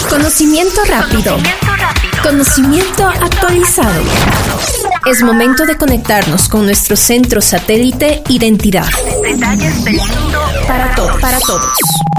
Conocimiento rápido. Conocimiento actualizado. Es momento de conectarnos con nuestro centro satélite Identidad. Detalles del mundo para todos.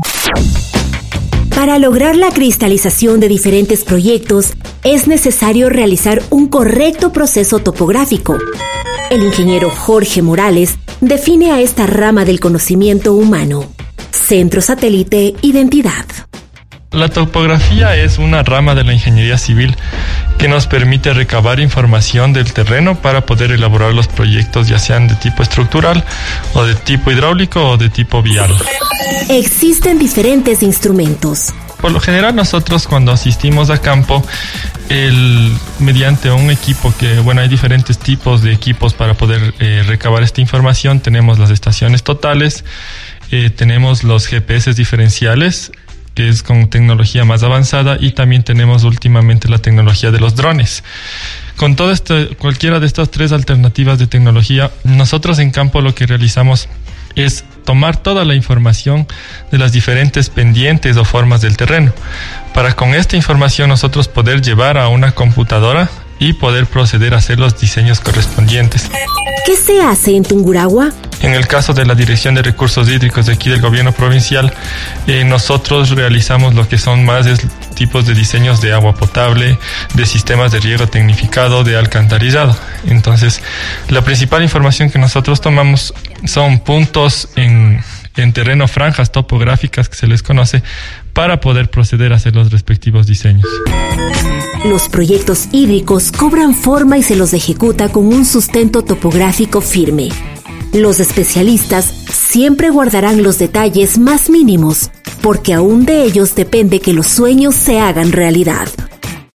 Para lograr la cristalización de diferentes proyectos, es necesario realizar un correcto proceso topográfico. El ingeniero Jorge Morales define a esta rama del conocimiento humano. Centro Satélite Identidad. La topografía es una rama de la ingeniería civil que nos permite recabar información del terreno para poder elaborar los proyectos, ya sean de tipo estructural o de tipo hidráulico o de tipo vial. Existen diferentes instrumentos. Por lo general nosotros cuando asistimos a campo, mediante un equipo hay diferentes tipos de equipos para poder recabar esta información. Tenemos las estaciones totales, tenemos los GPS diferenciales, que es con tecnología más avanzada, y también tenemos últimamente la tecnología de los drones. Con todo cualquiera de estas tres alternativas de tecnología, nosotros en campo lo que realizamos es tomar toda la información de las diferentes pendientes o formas del terreno, para con esta información nosotros poder llevar a una computadora y poder proceder a hacer los diseños correspondientes. ¿Qué se hace en Tungurahua? En el caso de la Dirección de Recursos Hídricos de aquí del Gobierno Provincial, nosotros realizamos lo que son más tipos de diseños de agua potable, de sistemas de riego tecnificado, de alcantarillado. Entonces, la principal información que nosotros tomamos son puntos en terreno, franjas topográficas que se les conoce, para poder proceder a hacer los respectivos diseños. Los proyectos hídricos cobran forma y se los ejecuta con un sustento topográfico firme. Los especialistas siempre guardarán los detalles más mínimos, porque aún de ellos depende que los sueños se hagan realidad.